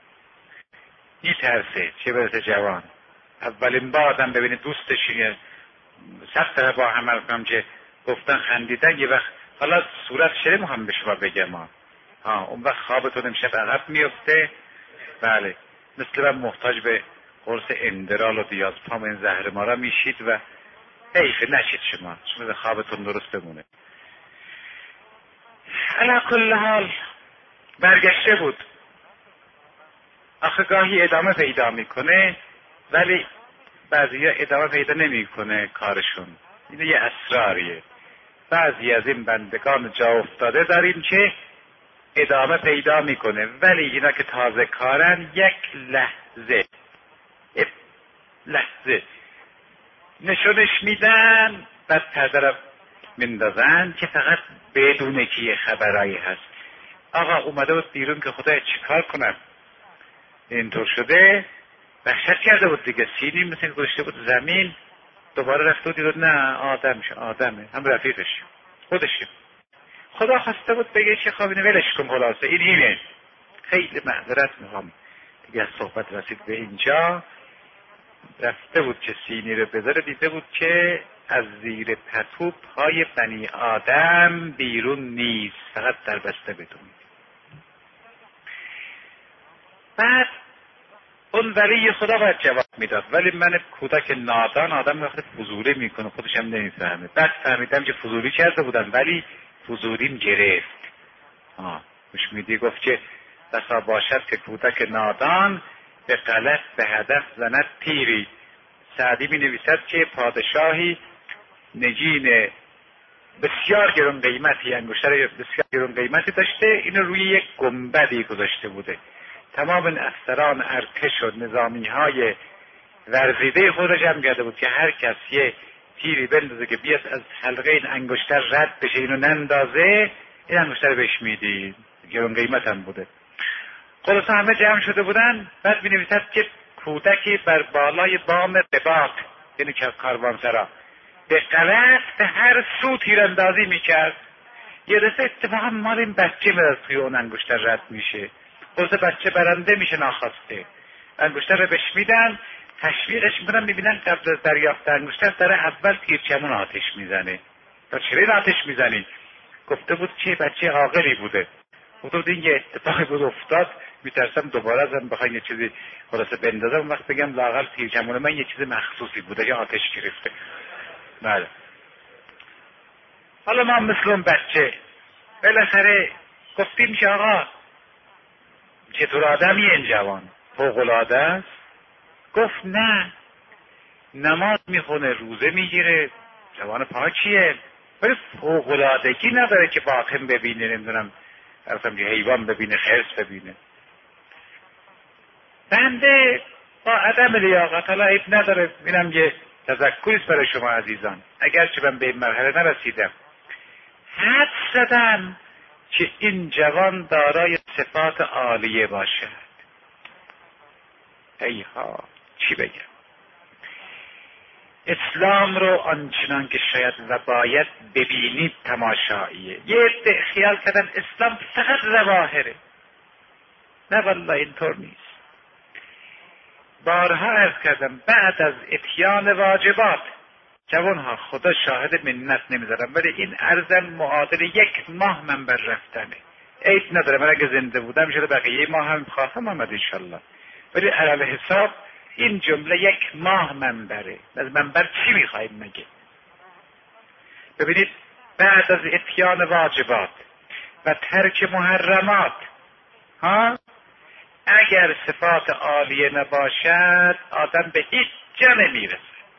میترسه، چه برسه جوان. اولین بار آدم ببینه دوستش سخت با هم رفتم که گفتن خندیدن، یه وقت حالا صورت شرم هم به شما بگم ها ها اون وقت خوابتون امشب عقب میفته. بله مثل من محتاج به قرص اندرال و دیازپام این زهر ما را میشید و حیفه نشید شما، شما خوابتون درست بمونه. علی کل حال برگشته بود. آخه گاهی ادامه پیدا میکنه ولی بعضی ها ادامه پیدا نمیکنه کارشون. این یه اسراریه. بعضی از این بندگان جا افتاده داریم که ادامه پیدا میکنه، ولی اینا که تازه کارن یک لحظه یک لحظه نشونش میدن، بعد پردرم مندازن که فقط بدونه که یه خبرایی هست. آقا اومده بود بیرون که خدا چیکار کنم، اینطور شده. وحشت کرده بود دیگه، سینی مثل گذاشته بود زمین. دوباره رفته بود دید نه آدمش آدمه، هم رفیقش خودشه. خدا خواسته بود بگه چه خب اینو ولش کن، خلاصه این اینه. خیلی معذرت میخوام دیگه، از صحبت رسید به اینجا. رفته بود که سینی رو بذاره، دیده بود که از زیر پتو پای بنی آدم بیرون نیست، فقط در بسته بدون. بعد اون ولی خدا باید جواب میداد، ولی من کودک نادان آدم وقتی فضولی میکنه خودش هم نمیفهمه. بعد فهمیدم که فضولی کرده بودن ولی فضولیم گرفت. آه مش میدی گفت که بسا باشد که کودک نادان به غلط به هدف زند تیری. سعدی می نویسد که پادشاهی نگین بسیار گران قیمتی، انگشتر بسیار گران قیمتی داشته، اینو روی یک گنبدی گذاشته بوده. تمام افسران ارتش و نظامی های ورزیده خود را جمع کرده بود که هر کس یه تیری بندازه که بیاد از حلقه این انگشتر رد بشه، اینو نندازه، این انگشتر بهش میدید، گران قیمت هم بوده. خلاصه همه جمع شده بودن. بعد می نویسد که کودکی بر بالای بام رباط، یعنی که کاروانسرا، به غلط به هر سو تیراندازی میکرد. یه دفعه اتفاقا مال این بچه میاد توی اون انگشتر رد میشه. خلاصه بچه برنده میشه ناخواسته. انگشتر رو بهش میدن، تشویقش میکنن، میبینن قبل از دریافت انگشتر داره اول تیرچمون آتش میزنه. تا چرا آتش میزنی؟ گفته بود که بچه عاقلی بوده. گفته بود این یه اتفاقی بود افتاد، میترسم دوباره ازم بخواین یه چیزی خلاصه بندازم، اون وقت بگم لااقل تیرچمون من یه چیز مخصوصی بوده که آتش گرفته. بله. حالا ما مثل اون بچه بالاخره گفتیم که آقا چطور آدمی این جوان؟ فوق‌العاده است؟ گفت نه، نماز میخونه، روزه میگیره، جوان پاکیه، ولی فوق‌العادگی نداره که باطن ببینه، نمیدونم اصلا که حیوان ببینه، خرس ببینه. بنده با عدم لیاقت، حالا عیب نداره، اینم یه تذکریست برای شما عزیزان، اگرچه من به این مرحله نرسیدم، حد زدم که این جوان دارای صفات عالیه باشد. ایها چی بگم؟ اسلام رو آنچنان که شاید و باید ببینید تماشاییه. یه عده خیال کردن اسلام فقط ظواهره. نه والله اینطور نیست. بارها عرض کردم بعد از اتیان واجبات جوانها خدا شاهد منت نمیذارم، ولی این ارزم معادل یک ماه منبر رفتنه. عید نداره، من اگه زنده بودم میشه بقیه ماه هم خواهم آمد انشالله، ولی علل حساب این جمله یک ماه منبره. از منبر چی میخوایم مگه؟ ببینید بعد از اتیان واجبات و ترک محرمات ها اگر صفات عالیه نباشد آدم به هیچ جا نمیرسه.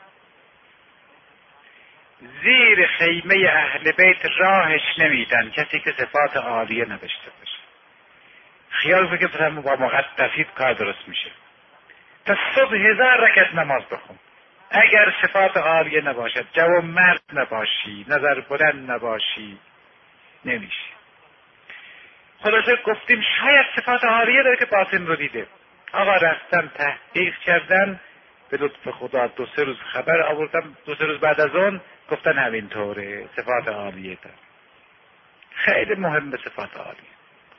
زیر خیمه اهل بیت راهش نمیدن کسی که صفات عالیه نداشته باشه. خیال کنید که با مقدسید کار درست میشه. تا صبح هزار رکعت نماز بخون، اگر صفات عالیه نباشد، جوان مرد نباشی، نظر بلند نباشی، نمیشه. خلاصه گفتیم شاید صفات عالیه داره که باطن رو دیده. آقا رفتن تحقیق کردن، به لطف خدا دو سه روز خبر آوردم، دو سه روز بعد از اون گفتن همینطوره، صفات عالیه داره. خیلی مهمه صفات عالیه.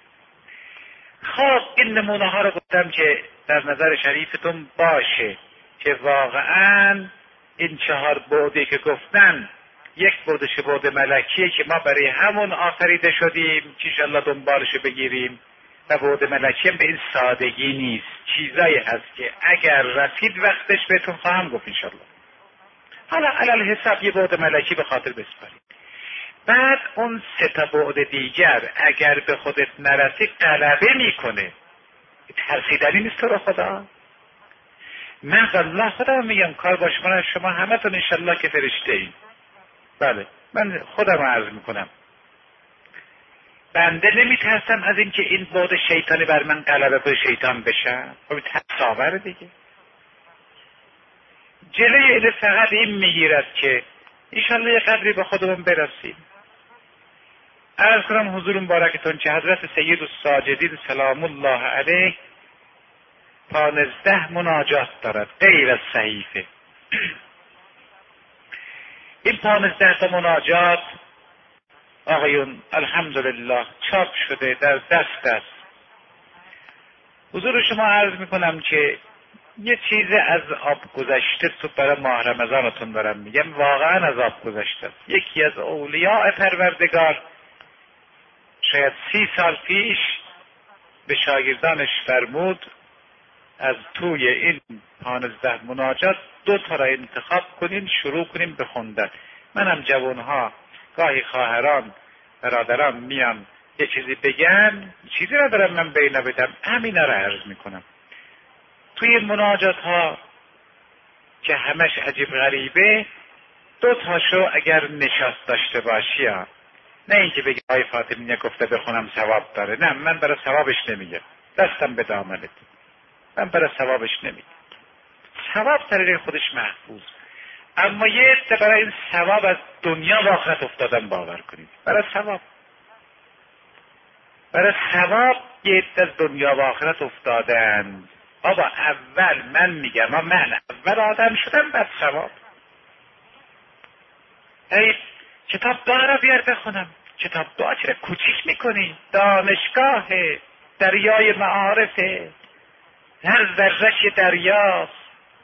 خب این نمونه ها رو گفتم که در نظر شریفتون باشه که واقعا این چهار بعدی که گفتن، یک بعدش بعد ملکیه که ما برای همون آفریده شدیم که انشالله دنبالشو بگیریم، و بعد ملکی هم به این سادگی نیست، چیزایی هست که اگر رسید وقتش بهتون خواهم گفت انشالله. حالا علل حساب یه بعد ملکی به خاطر بسپارید. بعد اون سه تا بعد دیگر اگر به خودت نرسید غلبه میکنه. ترسیدنی نیست تو رو خدا. من والله خودم میگم کار باش من شما همه تون انشالله که فرشته این. بله من خودم عرض میکنم بنده نمیترسم از اینکه این بعد شیطانی بر من غلبه به شیطان بشه. خب تصاوره دیگه جلوی این فقط این میگیرد که انشالله یه قدری به خودمون برسیم. عرض کنم حضور مبارکتون که حضرت سید الساجدین سلام الله علیه پانزده مناجات دارد غیر از صحیفه. این پانزده تا مناجات آقایون الحمدلله چاپ شده در دست است. حضور شما عرض میکنم که یه چیز از آب گذشته تو برای ماه رمضانتون دارم میگم، واقعا از آب گذشته. یکی از اولیاء پروردگار شاید سی سال پیش به شاگردانش فرمود از توی این پانزده مناجات دو تا را انتخاب کنین شروع کنیم به خوندن. منم جوانها گاهی خواهران برادران میان یه چیزی بگن، چیزی را دارم من بینا بدم، همین را عرض میکنم. توی مناجات ها که همش عجیب غریبه دو تاشو اگر نشاست داشته باشی ها. نه اینکه بگی آی فاطمی گفته بخونم ثواب داره، نه من برای ثوابش نمیگم، دستم به دامنت، من برای ثوابش نمیگم. ثواب طریق خودش محفوظ، اما یه عده برای این ثواب از دنیا و آخرت افتادن باور کنید. برای ثواب برای ثواب یه عده از دنیا و آخرت افتادن. بابا اول من میگم من اول آدم شدم بعد ثواب. ای کتاب دعا را بیار بخونم. کتاب دعا چرا کوچیک میکنی؟ دانشگاه دریای معارفه، هر ذره‌اش یه دریاست.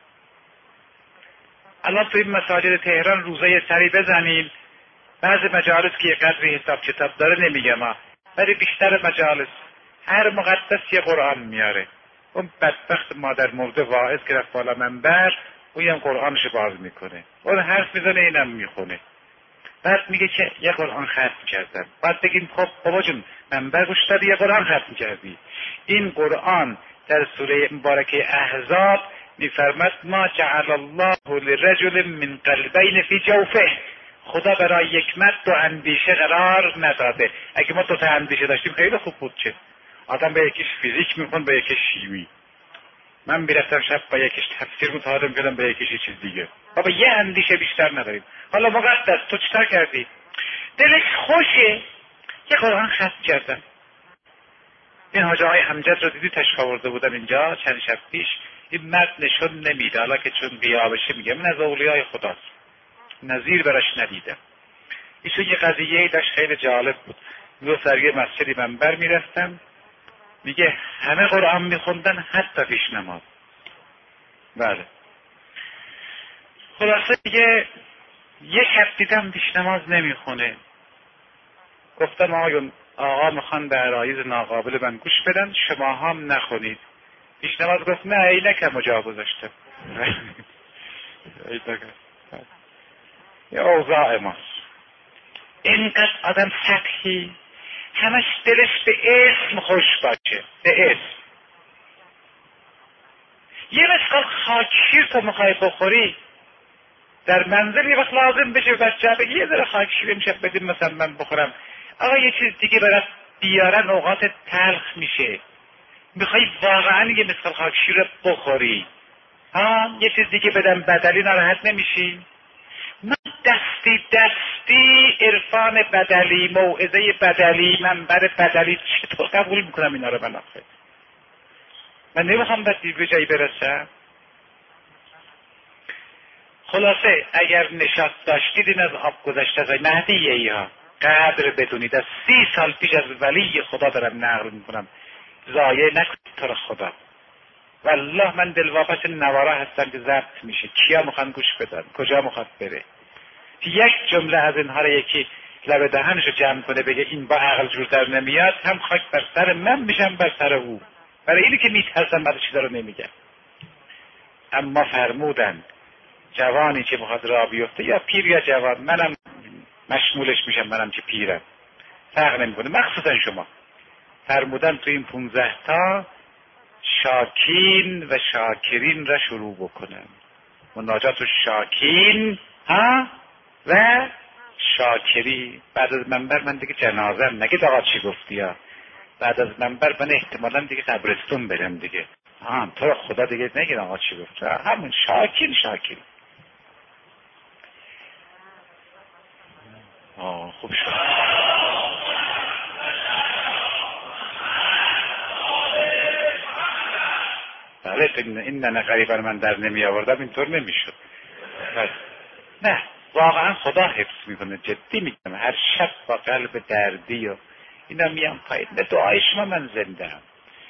الان تو این مساجد تهران روزه سری بزنیم، بعضی مجالس که یه قدری حساب کتاب داره نمیگم ها، ولی بیشتر مجالس هر مقدس یه قرآن میاره. اون بدبخت مادر مرده واعظ که رفت بالا منبر، اون هم قرآنش باز میکنه، اون حرف میزنه اینم میخونه، بعد میگه که یه قرآن ختم کردم. بعد بگیم خب بابا جون منبر گوش دادی یه قرآن ختم کردی. این قرآن در سوره مبارکه احزاب میفرماد ما جعل الله لرجل من قلبین فی جوفه، خدا برای یک مرد دو اندیشه قرار نداده. اگه ما دو تا اندیشه داشتیم خیلی خوب بود. چه آدم به یکیش فیزیک میخوند به یکیش شیمی، من میرفتم شب با یکیش تفسیر متعادل میکردم به یکیش چیز دیگه. بابا یه اندیشه بیشتر نداریم. حالا مقدس تو چیکار کردی؟ دلش خوشه یه قرآن ختم کردم. این حاجه های امجد رو دیدی تشریف آورده بودن اینجا چند شب پیش. این مرد نشون نمیده، حالا که چون غیابشه میگه من از اولیای خداست، نظیر براش ندیدم. ایشون یه قضیه داشت خیلی جالب بود. میگه در یه مسجدی منبر میرفتم، میگه همه قرآن میخوندن حتی پیش نماز. بله. خلاصه دیگه یه شب دیدم پیش نماز نمیخونه. گفتم آقایون آقا میخوان به عرایض ناقابل من گوش بدن، شما هم نخونید. پیش نماز گفت نه اینکم جا گذاشتم. یه اوضاع ماست. اینقدر آدم سطحی، همش دلش به اسم خوش باشه، به اسم. یه مسقال خاکشیر تو میخوای بخوری در منزل، یه وقت لازم بشه بچه بگی یه ذره خاکشیر امشب بدیم مثلا من بخورم. آقا یه چیز دیگه برات بیارن اوقات تلخ میشه، میخوای واقعا یه مسقال خاکشیر رو بخوری، ها یه چیز دیگه بدم بدلی ناراحت نمیشی؟ من دستی دستی عرفان بدلی، موعظه بدلی، منبر بدلی چطور قبول میکنم اینا رو؟ من آخه من نمیخوام به جایی برسم. خلاصه اگر نشاط داشتید این از آب گذشته از مهدیه ای ها قدر بدونید. از سی سال پیش از ولی خدا دارم نقل میکنم، ضایع نکنید تو رو خدا. والله من دلواپس نوارا هستم که ضبط میشه، کیا میخوان گوش بدن، کجا میخواد بره. یک جمله از اینها رو یکی لب دهنشو جمع کنه بگه این با عقل جور در نمیاد، هم خاک بر سر من میشم بر سر او. برای اینی که میترسم بعد چیزا رو نمیگم. اما فرمودن جوانی که میخواد راه بیفته، یا پیر یا جوان، منم مشمولش میشم، منم که پیرم، فرق نمیکنه، مخصوصا شما. فرمودن تو این پونزده تا شاکین و شاکرین را شروع بکنم. مناجات و شاکین ها و شاکری. بعد از منبر من دیگه جنازم نگید آقا چی گفتی ها. بعد از منبر من احتمالا دیگه قبرستون برم دیگه. ها تو رو خدا دیگه نگید آقا چی گفتی، همون شاکین شاکین. آه خوب شد. بله این نه غریبا من در نمی آوردم اینطور نمیشد. نه واقعا خدا حفظ میکنه، جدی میگم. هر شب با قلب دردی و اینا میام پایین، به دعای شما من زنده هم.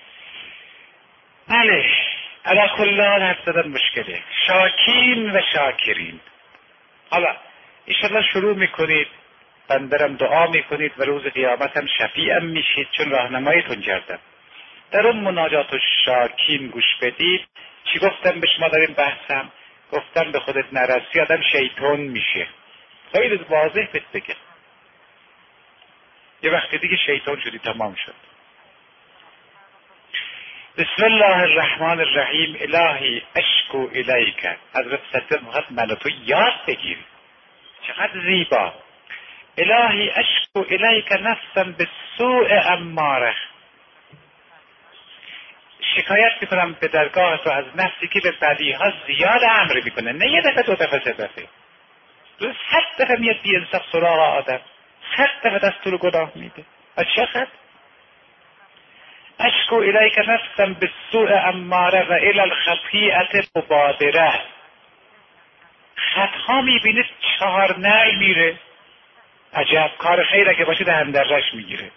بله علا کلان حرف زدن مشکله. شاکین و شاکرین. حالا ایشالله شروع میکنید، بندرم دعا میکنید و روز قیامت هم شفیعم میشید، چون راهنماییتون کردم. در اون مناجات و شاکین گوش بدید. چی گفتم به شما در این بحثم؟ گفتم به خودت نرسی آدم شیطان میشه. خیلی واضح بهت بگم، یه وقت دیگه شیطان شدی تمام شد. بسم الله الرحمن الرحیم. الهی اشکو الیک. حضرت سطر مخد من و تو یاد بگیری، چقدر زیبا. الهی اشکو الیک نفسم به سوء اماره. شکایت میکنم به درگاه تو از نفسی که به بدیها زیاد امر میکنه، نه یه دفعه دو دفعه سه دفعه، دو صد دفعه میاد بی انصاف سراغ آدم، صد دفعه دستور گناه میده. از چقدر؟ اشکو الیک نفسم به سوء اماره و الی الخطیئة مبادره. خطها میبینه چهار نعل میره، عجب کار خیر اگه باشه دهن درش میگیره.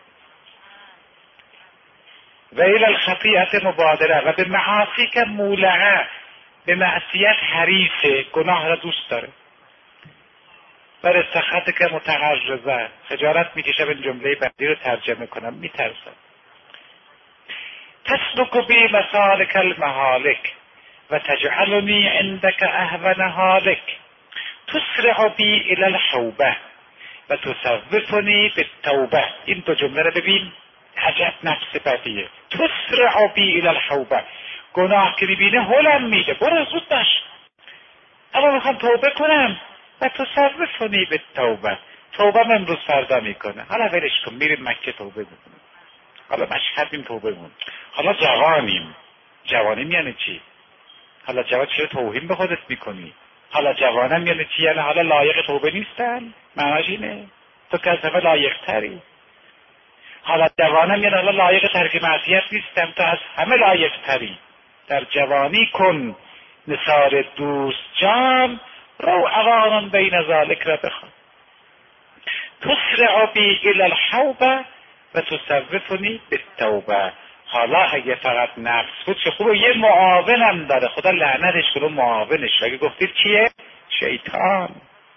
و الی الخطیئة مبادره و به معاصی که مولعه، به معصیت حریصه، گناه را دوست داره. و رسخت که متعرضه، خجالت میکشه. این جمله بعدی رو ترجمه کنم میترسم. تسلک بی مسالک المهالک و تجعلنی عندک اهون حالک. تسرع بی الی الحوبه و تصوفنی بالتوبه. این دو جمله رو ببین، عجب نفس بدیه. تسرع بی الی الحوبه، گناه که میبینه هلم میده، برو زود باش، اما میخوام توبه کنم. و تصوفنی بالتوبه، توبه من امروز فردا میکنه. حالا ولش کن، میریم مکه توبه میکنه. حالا مشهد میم توبه مون. حالا جوانیم. جوانیم یعنی چی؟ حالا جوان چرا توهین به خودت میکنی؟ حالا جوانم یعنی چی؟ یعنی حالا لایق توبه نیستن؟ معناش اینه تو که از همه لایق تری. حالا جوانم یعنی حالا لایق ترک معصیت نیستم، تو از همه لایق تری. در جوانی کن نثار دوست جان، رو اوانان بین ذالک را بخوان. تسرع بی الی الحوبه و تصوفنی بالتوبه. حالا اگه فقط نفس بود چه خوبه، یه معاونم داره، خدا لعنتش کنه معاونش. اگه گفتید کیه؟ شیطان.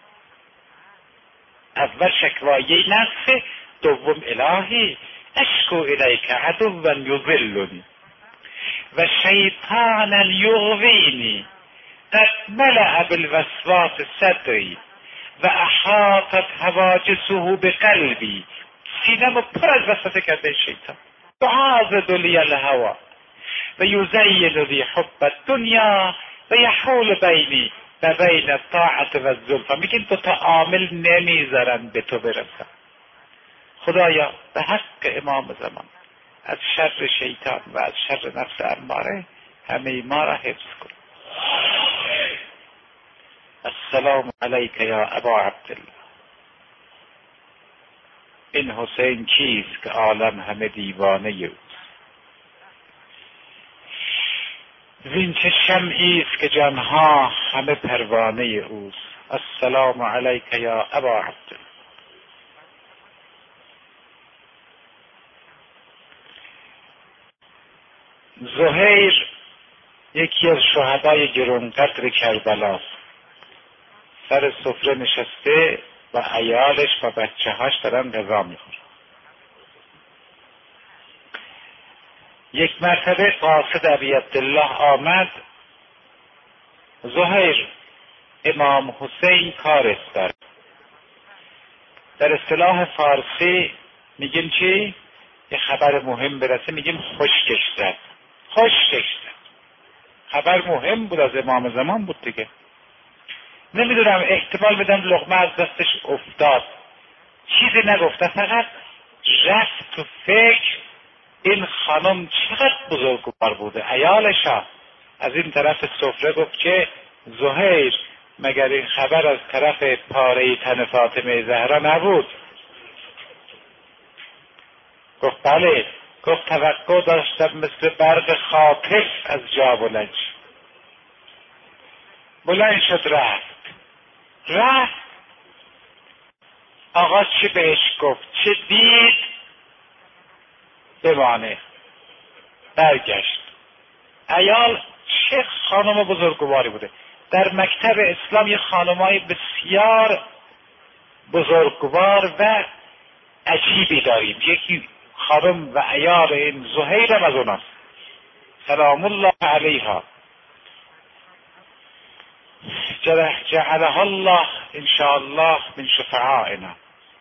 اول شکوایه نفسه، دوم الهی اشکو الیک عدوا یضلنی و شیطانا یغوینی قد ملأ بالوسواس صدری و احاطت حواجسه بقلبی. سینه‌مو پر از وسوسه کرده شیطان. یعاضد لی الهوا و یزین لی حب الدنیا و یحول بینی و بین الطاعة و الزلفى. میگه دو تا عامل نمیذارن به تو برسن. خدایا به حق امام زمان از شر شیطان و از شر نفس اماره همه ما را حفظ کن. السلام علیک یا ابا عبدالله. این حسین چیست که عالم همه دیوانه اوست؟ وین چه شمعی است که جانها همه پروانه اوست؟ السلام علیک یا ابا عبدالله. زهیر یکی از شهدای گرانقدر کربلاست. سر سفره نشسته و عیالش و بچه هاش دارن غذا میخورن. یک مرتبه قاصد ابی عبدالله آمد. زهیر امام حسین کار داره. در اصطلاح فارسی میگیم چی؟ یه خبر مهم برسه میگیم خشکش زد. خشکش زد. خبر مهم بود، از امام زمان بود دیگه. نمیدونم، احتمال بدم لقمه از دستش افتاد، چیزی نگفته، فقط رفت تو فکر این خانم چقدر بزرگوار بوده. عیالشا از این طرف سفره گفت که زهیر مگر این خبر از طرف پاره تن فاطمه زهرا نبود؟ گفت بله. گفت توقع داشتم مثل برق خاطف از جا بلند شد. بلند شد رفت. رفت آقا چی بهش گفت، چه دید بمانه. برگشت. عیال چه خانم بزرگواری بوده. در مکتب اسلام یه خانمای بسیار بزرگوار و عجیبی داریم. یکی خانم و عیال این زهیر هم از اوناست، سلام الله علیها. جعلها الله انشاءالله من شفعائنا.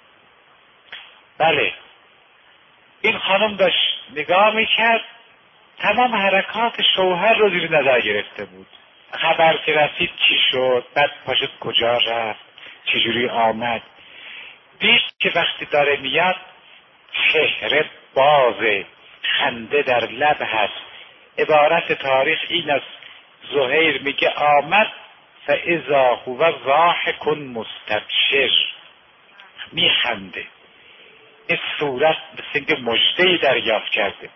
بله، این خانم داشت نگاه میکرد، تمام حرکات شوهر رو زیر نظر گرفته بود. خبر که رسید چی شد، بعد پاشد کجا رفت، چجوری آمد. دید که وقتی داره میاد چهره بازه، خنده در لب هست. عبارت تاریخ این است: زهیر میگه آمد فاذا هو ضاحک مستبشر، میخنده. این صورت مثل اینکه مژده‌ای دریافت کرده.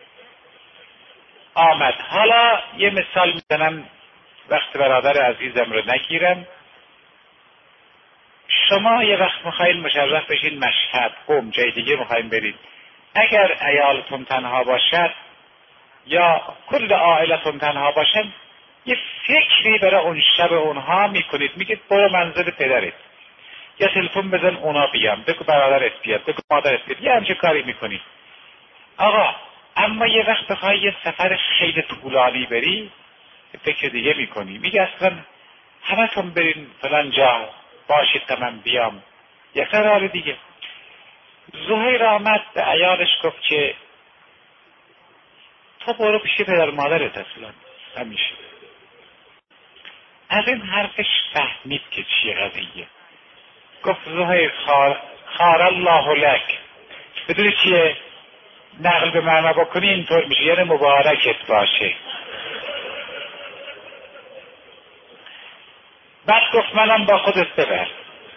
آمد. حالا یه مثال میزنم وقت برادر عزیزم رو نگیرم. شما یه وقت میخواین مشرف بشین مشهد، قم، جای دیگه میخواین برید. اگر عیالتون تنها باشد یا کل عائلتون تنها باشن، یه فکری برای اون شب اونها میکنید. میگید برو منزل پدرت، یا تلفن بزن اونا بیام، بگو برادرت بیاد، بگو مادرت بیاد، یه همچه کاری میکنید. آقا اما یه وقت بخوای یه سفر خیلی طولانی بری، فکر دیگه میکنی. میگه اصلا همه تون برین فلان جا باشید تا من بیام، یه قرار دیگه. زهیر آمد به عیالش گفت که تو برو پیش پدر مادرت اصلا همیشه. از این حرفش فهمید که چیه قضیه. گفت زهیر خار, خار الله لک. بدونی چیه؟ نقل به معنا بکنی اینطور میشه، یعنی مبارکت باشه. بعد گفت منم با خودت ببر.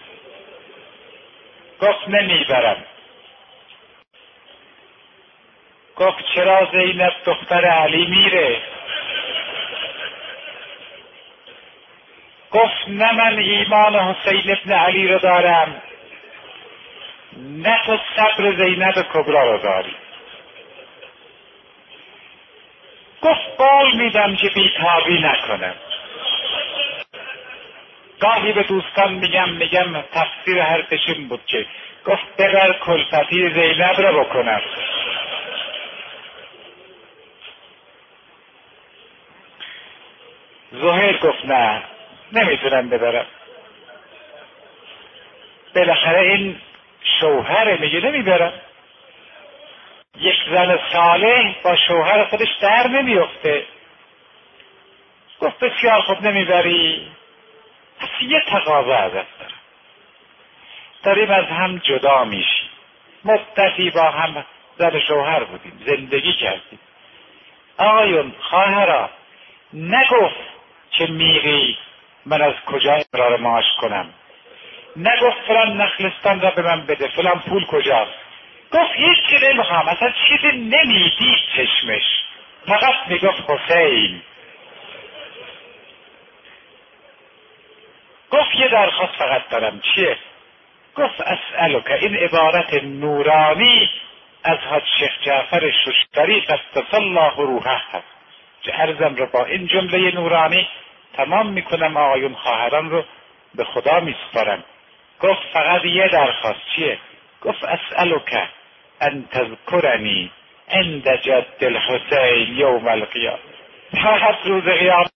گفت نمیبرم. گفت چرا؟ زینب دختر علی میره. گفت نه، من ایمان حسین ابن علی رو دارم، نه تو صبر زینب کبرا رو داری. گفت قول میدم که بیتابی نکنم. گاهی به دوستان میگم میگم تفسیر حرفش این بود که گفت ببر کلفتی زینب را بکنم. زهیر گفت نه نمیتونم ببرم. بالاخره این شوهر میگه نمیبرم. یک زن صالح با شوهر خودش در نمیفته. گفت بسیار خوب نمیبری، پس یه تقاضا ازت دارم. داریم از هم جدا میشیم، مدتی با هم زن شوهر بودیم، زندگی کردیم. آقایون خواهرا نگفت که میری من از کجا امرار معاش کنم، نگفت فلان نخلستان را به من بده، فلان پول کجاست. گفت هیچ چی نمیخوام، اصلا چیزی نمیدید چشمش، فقط میگفت حسین. گفت یه درخواست فقط دارم. چیه؟ گفت اسألک. این عبارت نورانی از حاج شیخ جعفر ششتری قدس الله روحه هست که عرضم رو با این جمله نورانی تمام میکنم. آقایون خواهران رو به خدا میسپارم. گفت فقط یه درخواست. چیه؟ گفت اسألک ان تذکرنی عند جد الحسین یوم القیامه. فقط روز قیامت